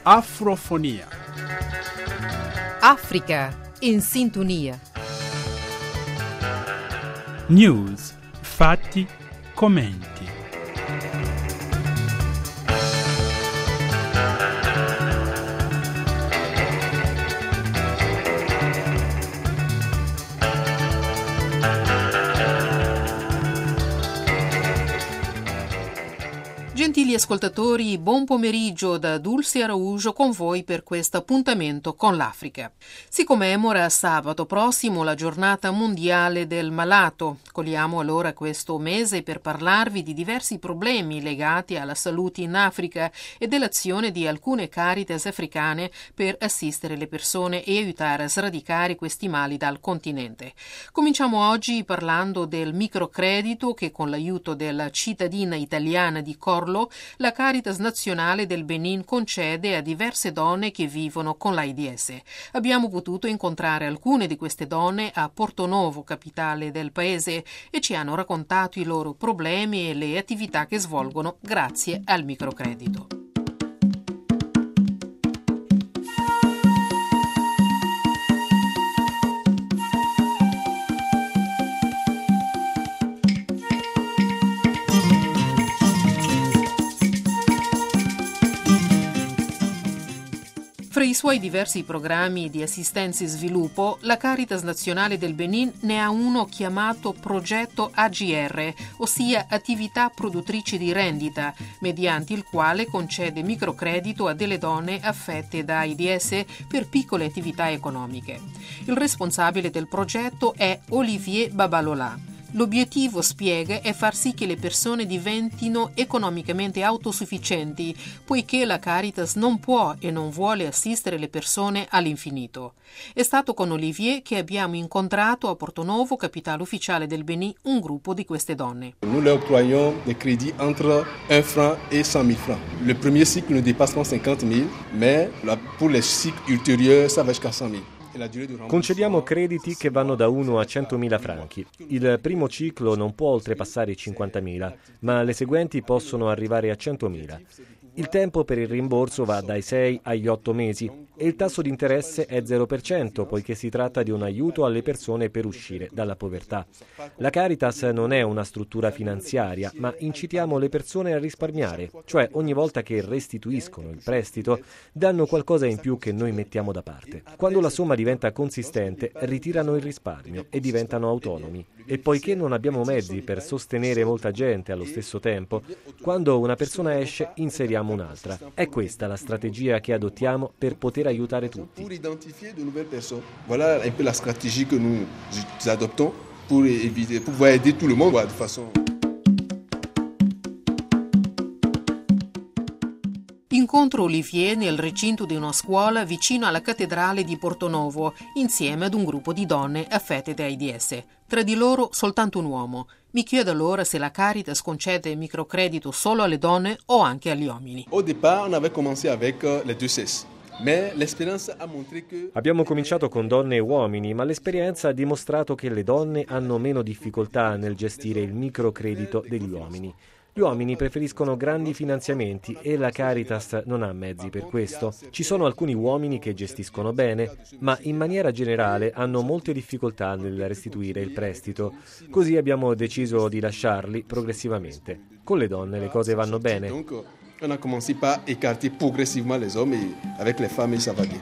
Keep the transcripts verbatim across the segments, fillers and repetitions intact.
Afrofonia. Africa in sintonia. News, fatti, commenti. Gentili ascoltatori, buon pomeriggio da Dulce Araujo con voi per questo appuntamento con l'Africa. Si commemora sabato prossimo la giornata mondiale del malato. Cogliamo allora questo mese per parlarvi di diversi problemi legati alla salute in Africa e dell'azione di alcune Caritas africane per assistere le persone e aiutare a sradicare questi mali dal continente. Cominciamo oggi parlando del microcredito che con l'aiuto della cittadina italiana di Corlo la Caritas nazionale del Benin concede a diverse donne che vivono con l'AIDS. Abbiamo potuto incontrare alcune di queste donne a Porto-Novo, capitale del paese, e ci hanno raccontato i loro problemi e le attività che svolgono grazie al microcredito. Fra i suoi diversi programmi di assistenza e sviluppo, la Caritas nazionale del Benin ne ha uno chiamato Progetto A G R, ossia Attività Produttrici di Rendita, mediante il quale concede microcredito a delle donne affette da AIDS per piccole attività economiche. Il responsabile del progetto è Olivier Babalola. L'obiettivo, spiega, è far sì che le persone diventino economicamente autosufficienti, poiché la Caritas non può e non vuole assistere le persone all'infinito. È stato con Olivier che abbiamo incontrato a Porto-Novo, capitale ufficiale del Benin, un gruppo di queste donne. Nous leur octroyons des crédits entre un franc et cent mille francs. Le premier cycle ne dépasse pas cinquante mille, mais pour les cycles ultérieurs, ça va jusqu'à cent mille. Concediamo crediti che vanno da uno a centomila franchi. Il primo ciclo non può oltrepassare i cinquantamila, ma le seguenti possono arrivare a centomila. Il tempo per il rimborso va dai sei agli otto mesi e il tasso di interesse è zero per cento, poiché si tratta di un aiuto alle persone per uscire dalla povertà. La Caritas non è una struttura finanziaria, ma incitiamo le persone a risparmiare, cioè ogni volta che restituiscono il prestito danno qualcosa in più che noi mettiamo da parte. Quando la somma diventa consistente, ritirano il risparmio e diventano autonomi. E poiché non abbiamo mezzi per sostenere molta gente allo stesso tempo, quando una persona esce inseriamo un'altra. È questa la strategia che adottiamo per poter aiutare tutti. Pour identifier de nouvelles personnes. Voilà un peu la stratégie que nous adoptons pour éviter, pour pouvoir aider tout le monde de façon. Incontro Olivier nel recinto di una scuola vicino alla cattedrale di Porto-Novo, insieme ad un gruppo di donne affette da AIDS. Tra di loro soltanto un uomo. Mi chiedo allora se la Caritas concede microcredito solo alle donne o anche agli uomini. Au départ, on avait commencé avec les deux sexes. Abbiamo cominciato con donne e uomini, ma l'esperienza ha dimostrato che le donne hanno meno difficoltà nel gestire il microcredito degli uomini. Gli uomini preferiscono grandi finanziamenti e la Caritas non ha mezzi per questo. Ci sono alcuni uomini che gestiscono bene, ma in maniera generale hanno molte difficoltà nel restituire il prestito. Così abbiamo deciso di lasciarli progressivamente. Con le donne le cose vanno bene. On a commencé par écarter progressivement les hommes et avec les femmes ça va bien.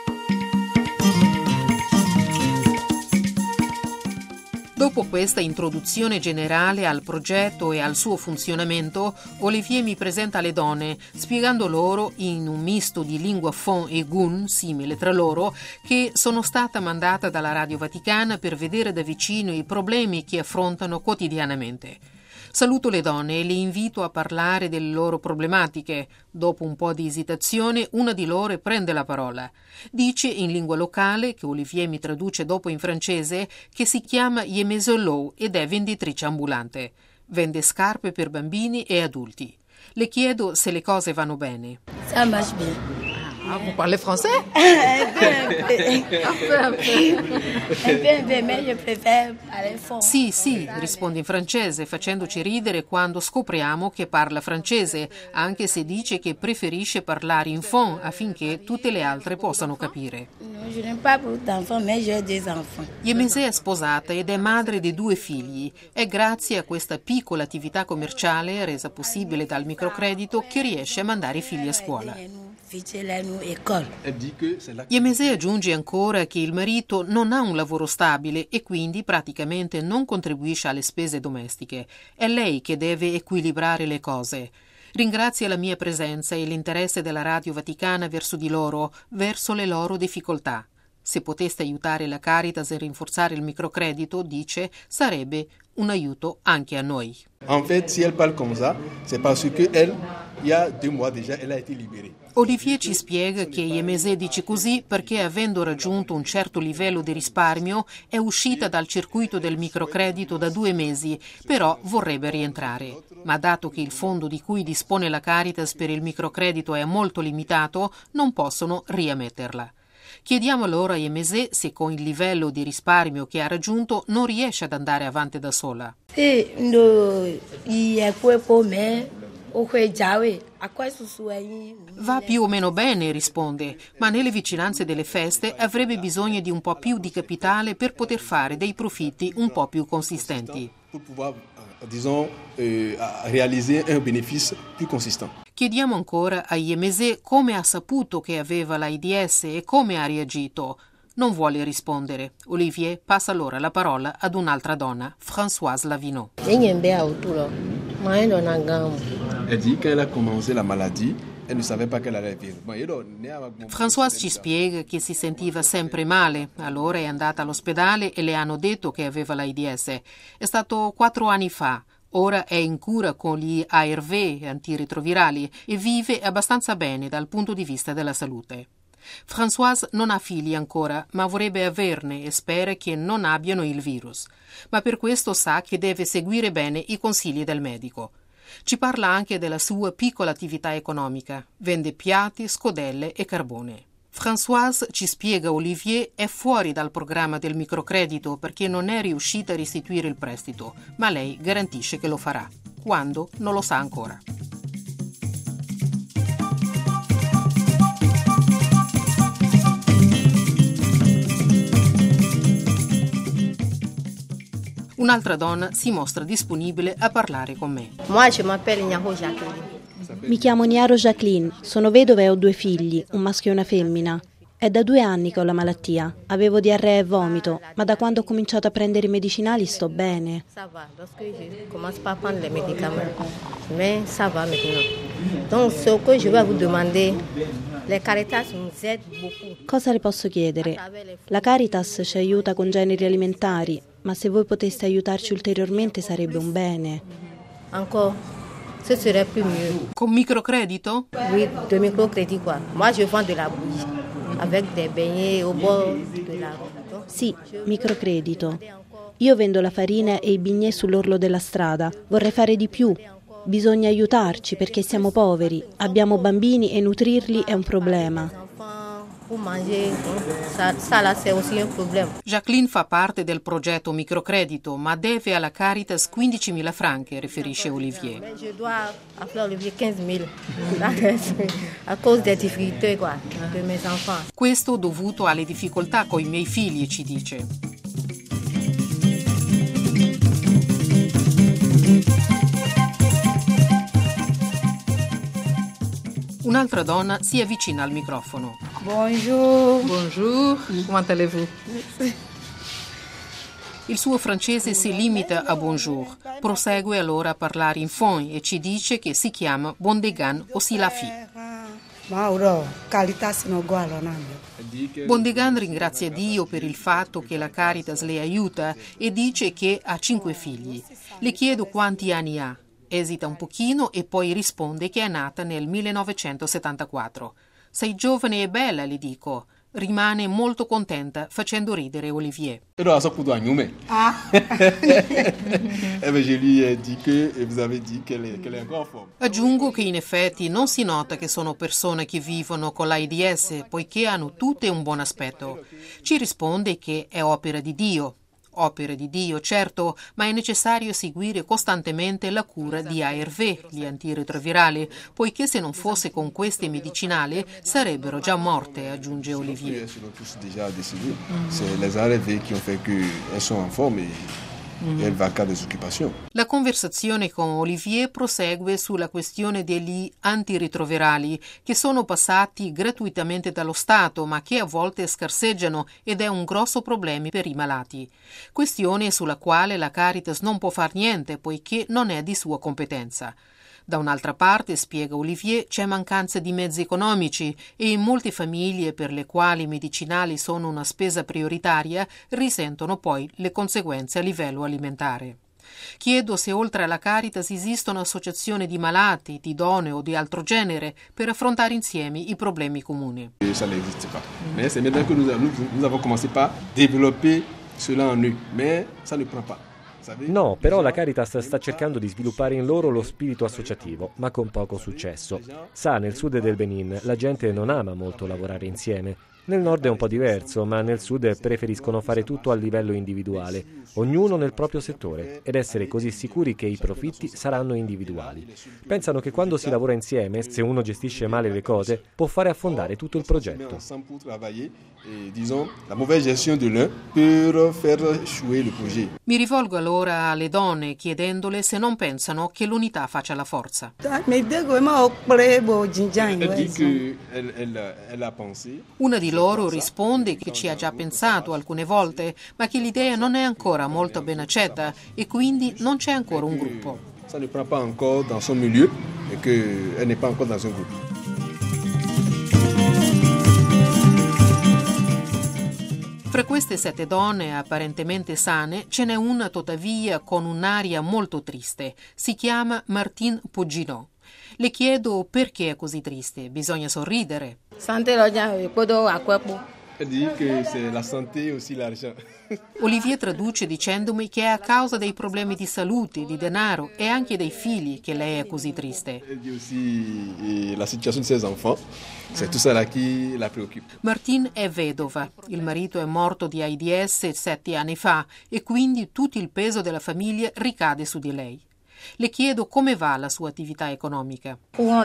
Dopo questa introduzione generale al progetto e al suo funzionamento, Olivier mi presenta le donne, spiegando loro, in un misto di lingua fon e gun, simile tra loro, che sono stata mandata dalla Radio Vaticana per vedere da vicino i problemi che affrontano quotidianamente. Saluto le donne e le invito a parlare delle loro problematiche. Dopo un po' di esitazione, una di loro prende la parola. Dice in lingua locale, che Olivier mi traduce dopo in francese, che si chiama Yemezolou ed è venditrice ambulante. Vende scarpe per bambini e adulti. Le chiedo se le cose vanno bene. Ça marche bien. Ah, vous parlez français? Un peu, un peu. Un peu, un peu. Un peu, un peu, mais je préfère parler fort. Sì, sì, risponde in francese, facendoci ridere quando scopriamo che parla francese, anche se dice che preferisce parlare in fond affinché tutte le altre possano capire. Non, je n'ai pas beaucoup d'enfants, mais j'ai des enfants. Yemese è sposata ed è madre di due figli. È grazie a questa piccola attività commerciale, resa possibile dal microcredito, che riesce a mandare i figli a scuola. Yemese aggiunge ancora che il marito non ha un lavoro stabile e quindi praticamente non contribuisce alle spese domestiche. È lei che deve equilibrare le cose. Ringrazia la mia presenza e l'interesse della Radio Vaticana verso di loro, verso le loro difficoltà. Se poteste aiutare la Caritas a rinforzare il microcredito, dice, sarebbe un aiuto anche a noi. En fait, si elle parle comme ça, c'est parce que elle, il y a deux mois déjà, elle a été libérée. Olivier ci spiega che Yemese dice così perché, avendo raggiunto un certo livello di risparmio, è uscita dal circuito del microcredito da due mesi, però vorrebbe rientrare. Ma dato che il fondo di cui dispone la Caritas per il microcredito è molto limitato, non possono riammetterla. Chiediamo allora a Yemese se con il livello di risparmio che ha raggiunto non riesce ad andare avanti da sola. Sì, no, è come Va più o meno bene, risponde, ma nelle vicinanze delle feste avrebbe bisogno di un po' più di capitale per poter fare dei profitti un po' più consistenti. Per pouvoir, disons, euh, réaliser un bénéfice plus consistant. Chiediamo ancora a Yemese come ha saputo che aveva l'AIDS e come ha reagito. Non vuole rispondere. Olivier passa allora la parola ad un'altra donna, Françoise Lavino. Elle dit quand elle a commencé la maladie, elle ne savait pas qu'elle allait vivre. Françoise ci spiega che si sentiva sempre male, allora è andata all'ospedale e le hanno detto che aveva l'AIDS. È stato quattro anni fa. Ora è in cura con gli A R V, antiretrovirali, e vive abbastanza bene dal punto di vista della salute. Françoise non ha figli ancora, ma vorrebbe averne e spera che non abbiano il virus. Ma per questo sa che deve seguire bene i consigli del medico. Ci parla anche della sua piccola attività economica. Vende piatti, scodelle e carbone. Françoise, ci spiega Olivier, è fuori dal programma del microcredito perché non è riuscita a restituire il prestito, ma lei garantisce che lo farà. Quando? Non lo sa ancora. Un'altra donna si mostra disponibile a parlare con me. Moi, je m'appelle Nyaro Jacqueline. Mi chiamo Nyaro Jacqueline, sono vedova e ho due figli, un maschio e una femmina. È da due anni che ho la malattia, avevo diarrea e vomito, ma da quando ho cominciato a prendere i medicinali sto bene. Ça va, lorsque je commence pas à prendre les médicaments, mais ça va maintenant. Donc, ce que je vais vous demander, les Caritas nous aident beaucoup. Cosa le posso chiedere? La Caritas ci aiuta con generi alimentari, ma se voi poteste aiutarci ulteriormente sarebbe un bene. Encore. Ce serait plus mieux. Con microcredito? Oui, de microcrédit quoi. Moi je vends de la bougie avec des beignets au bord de la route. Sì, microcredito. Io vendo la farina e i bignè sull'orlo della strada. Vorrei fare di più. Bisogna aiutarci perché siamo poveri, abbiamo bambini e nutrirli è un problema. Jacqueline fa parte del progetto microcredito, ma deve alla Caritas quindicimila franchi, riferisce Olivier. Je dois appeler Olivier quindici mila a causa delle difficoltà quoi, de mes enfants. Questo dovuto alle difficoltà coi miei figli, ci dice. Un'altra donna si avvicina al microfono. Bonjour. Bonjour, comment allez-vous? Il suo francese si limita a bonjour. Prosegue allora a parlare in fond e ci dice che si chiama Bondegan o Silafi. Bondegan ringrazia Dio per il fatto che la Caritas le aiuta e dice che ha cinque figli. Le chiedo quanti anni ha. Esita un pochino e poi risponde che è nata nel millenovecentosettantaquattro. Sei giovane e bella, le dico. rimane molto contenta, facendo ridere Olivier. Ah. Aggiungo che in effetti non si nota che sono persone che vivono con l'AIDS, poiché hanno tutte un buon aspetto. Ci risponde che è opera di Dio. Opere di Dio, certo, ma è necessario seguire costantemente la cura di A R V, gli antiretrovirali, poiché se non fosse con questi medicinali sarebbero già morte, aggiunge Olivier. La conversazione con Olivier prosegue sulla questione degli antiretrovirali, che sono passati gratuitamente dallo Stato, ma che a volte scarseggiano ed è un grosso problema per i malati. Questione sulla quale la Caritas non può far niente, poiché non è di sua competenza. Da un'altra parte, spiega Olivier, c'è mancanza di mezzi economici e in molte famiglie per le quali i medicinali sono una spesa prioritaria risentono poi le conseguenze a livello alimentare. Chiedo se oltre alla Caritas esistono associazioni di malati, di donne o di altro genere per affrontare insieme i problemi comuni. Ça n'existe pas. Mais c'est maintenant que nous, nous, nous avons commencé par développer cela en eux, mais ça ne prend pas. No, però la Caritas sta cercando di sviluppare in loro lo spirito associativo, ma con poco successo. Sa, nel sud del Benin la gente non ama molto lavorare insieme. Nel nord è un po' diverso, ma nel sud preferiscono fare tutto a livello individuale, ognuno nel proprio settore, ed essere così sicuri che i profitti saranno individuali. Pensano che quando si lavora insieme, se uno gestisce male le cose, può fare affondare tutto il progetto. Mi rivolgo allora alle donne chiedendole se non pensano che l'unità faccia la forza. Una di loro risponde che ci ha già pensato alcune volte, ma che l'idea non è ancora molto ben accetta e quindi non c'è ancora un gruppo. Ça ne prend pas encore dans son milieu et qu'elle n'est pas encore dans un groupe. Fra queste sette donne apparentemente sane ce n'è una tuttavia con un'aria molto triste. Si chiama Martine Pouginot. Le chiedo perché è così triste. Bisogna sorridere. Olivier traduce dicendomi che è a causa dei problemi di salute, di denaro e anche dei figli che lei è così triste. Martine è vedova. Il marito è morto di AIDS sette anni fa e quindi tutto il peso della famiglia ricade su di lei. Le chiedo come va la sua attività economica.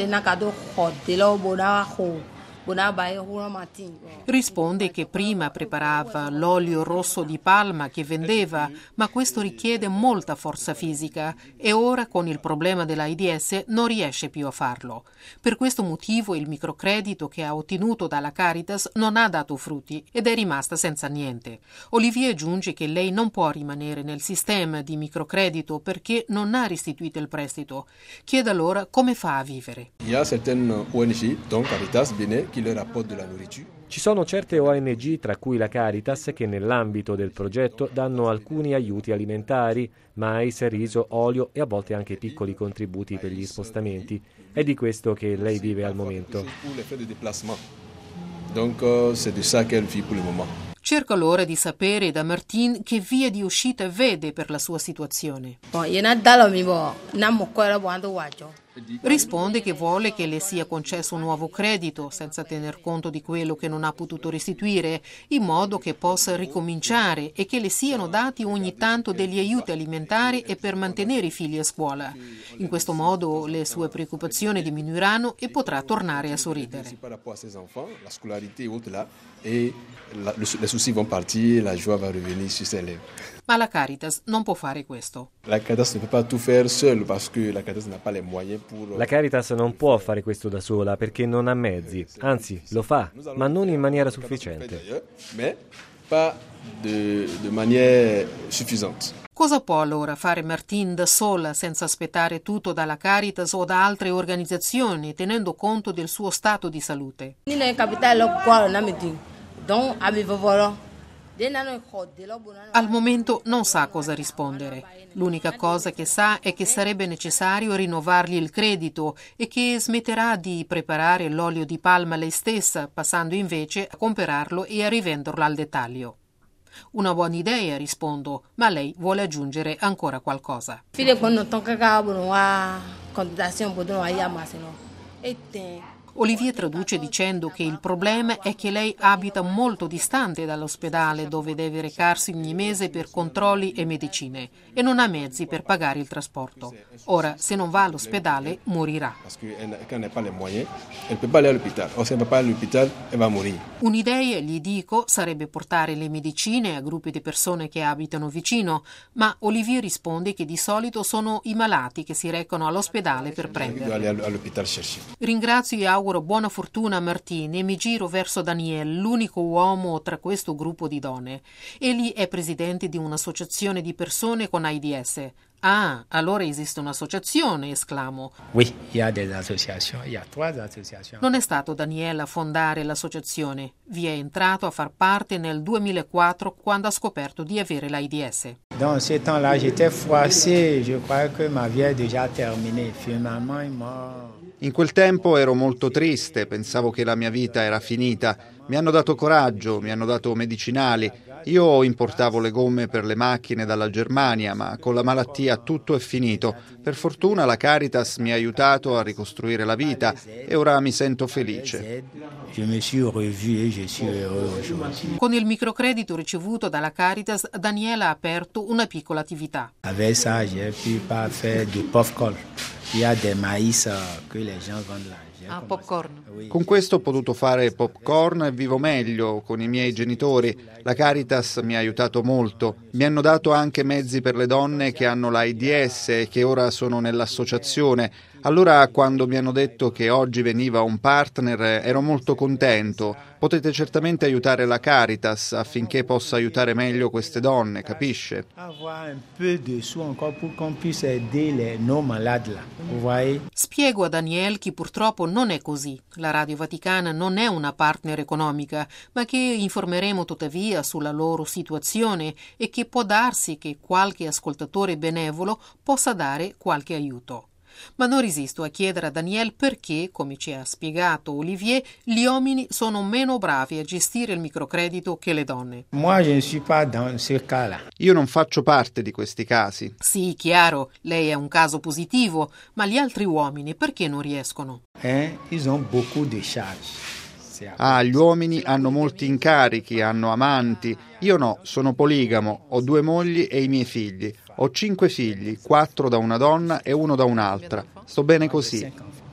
Risponde che prima preparava l'olio rosso di palma che vendeva, ma questo richiede molta forza fisica e ora con il problema dell'AIDS non riesce più a farlo. Per questo motivo il microcredito che ha ottenuto dalla Caritas non ha dato frutti ed è rimasta senza niente. Olivier aggiunge che lei non può rimanere nel sistema di microcredito perché non ha restituito il prestito. Chiede allora come fa a vivere. Il y a certaines O N G, donc Caritas, Bénin, Ci sono certe O N G, tra cui la Caritas, che nell'ambito del progetto danno alcuni aiuti alimentari, mais, riso, olio e a volte anche piccoli contributi per gli spostamenti. È di questo che lei vive al momento. Donc c'est de ça qu'elle vit pour le moment. Cerco allora di sapere da Martine che via di uscita vede per la sua situazione. Risponde che vuole che le sia concesso un nuovo credito senza tener conto di quello che non ha potuto restituire, in modo che possa ricominciare e che le siano dati ogni tanto degli aiuti alimentari e per mantenere i figli a scuola. In questo modo le sue preoccupazioni diminuiranno e potrà tornare a sorridere. Ma la Caritas non può fare questo. La Caritas ne peut pas tout faire seule parce que la Caritas n'a pas les moyens pour... La Caritas non può fare questo da sola perché non ha mezzi, anzi lo fa, ma non in maniera sufficiente. Mais pas de, de manière suffisante. Cosa può allora fare Martine da sola senza aspettare tutto dalla Caritas o da altre organizzazioni, tenendo conto del suo stato di salute? Al momento non sa cosa rispondere. L'unica cosa che sa è che sarebbe necessario rinnovargli il credito e che smetterà di preparare l'olio di palma lei stessa, passando invece a comprarlo e a rivenderlo al dettaglio. Una buona idea, rispondo, ma lei vuole aggiungere ancora qualcosa. Olivier traduce dicendo che il problema è che lei abita molto distante dall'ospedale dove deve recarsi ogni mese per controlli e medicine e non ha mezzi per pagare il trasporto. Ora, se non va all'ospedale, morirà. Un'idea, gli dico, sarebbe portare le medicine a gruppi di persone che abitano vicino, ma Olivier risponde che di solito sono i malati che si recano all'ospedale per prenderle. Ringrazio e auguro buona fortuna a Martine e mi giro verso Daniel, l'unico uomo tra questo gruppo di donne. Egli è presidente di un'associazione di persone con AIDS. Ah, allora esiste un'associazione, esclamo. Oui, il y a des associations, il y a trois associations. Non è stato Daniel a fondare l'associazione. Vi è entrato a far parte nel duemilaquattro quando ha scoperto di avere l'AIDS. Dans ce temps-là, j'étais froissé, je croyais que ma vie est déjà terminée. Finalement, il m'a... In quel tempo ero molto triste, pensavo che la mia vita era finita. Mi hanno dato coraggio, mi hanno dato medicinali. Io importavo le gomme per le macchine dalla Germania, ma con la malattia tutto è finito. Per fortuna la Caritas mi ha aiutato a ricostruire la vita e ora mi sento felice. Con il microcredito ricevuto dalla Caritas, Daniela ha aperto una piccola attività. Avec ça, j'ai pu pas faire du popcorn. Il y a des maïs que les gens vendent là. Ah, popcorn. Con questo ho potuto fare popcorn e vivo meglio con i miei genitori. La Caritas mi ha aiutato molto. Mi hanno dato anche mezzi per le donne che hanno l'AIDS e che ora sono nell'associazione. Allora, quando mi hanno detto che oggi veniva un partner, ero molto contento. Potete certamente aiutare la Caritas affinché possa aiutare meglio queste donne, capisce? Spiego a Daniel che purtroppo non è così. La Radio Vaticana non è una partner economica, ma che informeremo tuttavia sulla loro situazione e che può darsi che qualche ascoltatore benevolo possa dare qualche aiuto. Ma non resisto a chiedere a Daniel perché, come ci ha spiegato Olivier, gli uomini sono meno bravi a gestire il microcredito che le donne. Moi, je ne suis pas dans ce cas-là. Io non faccio parte di questi casi. Sì, chiaro, lei è un caso positivo, ma gli altri uomini perché non riescono? Eh, ils ont beaucoup de charges. Ah, gli uomini hanno molti incarichi, hanno amanti. Io no, sono poligamo, ho due mogli e i miei figli. Ho cinque figli, quattro da una donna e uno da un'altra. Sto bene così.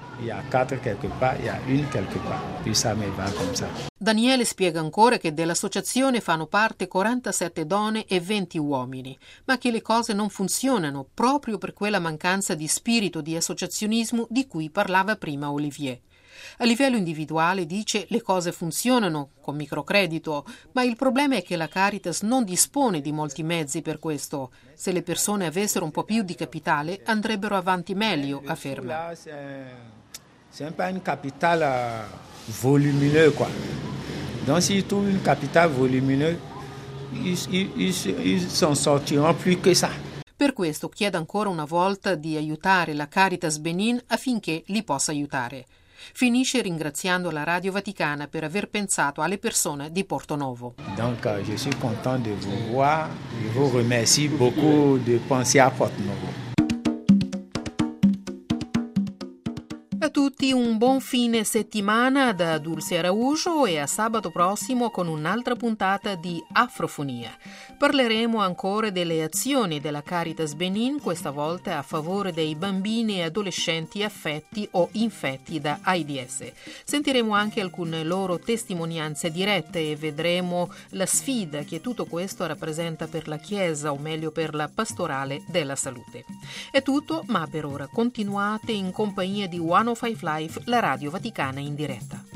Daniele spiega ancora che dell'associazione fanno parte quarantasette donne e venti uomini, ma che le cose non funzionano proprio per quella mancanza di spirito di associazionismo di cui parlava prima Olivier. A livello individuale, dice, le cose funzionano con microcredito, ma il problema è che la Caritas non dispone di molti mezzi per questo. Se le persone avessero un po' più di capitale, andrebbero avanti meglio, afferma. C'est un peu un capital volumineux, quoi. Donc, s'ils trouvent un capital volumineux, ils, ils, ils s'en sortiront plus que ça. Per questo chiede ancora una volta di aiutare la Caritas Benin affinché li possa aiutare. Finisce ringraziando la Radio Vaticana per aver pensato alle persone di Porto-Novo. Donc, euh, je suis content de vous voir. Je vous remercie beaucoup de penser à Porto-Novo. A tutti un buon fine settimana da Dulce Araujo e a sabato prossimo con un'altra puntata di Afrofonia. Parleremo ancora delle azioni della Caritas Benin, questa volta a favore dei bambini e adolescenti affetti o infetti da AIDS. Sentiremo anche alcune loro testimonianze dirette e vedremo la sfida che tutto questo rappresenta per la Chiesa, o meglio per la pastorale della salute. È tutto, ma per ora continuate in compagnia di One oh Five Live, la Radio Vaticana in diretta.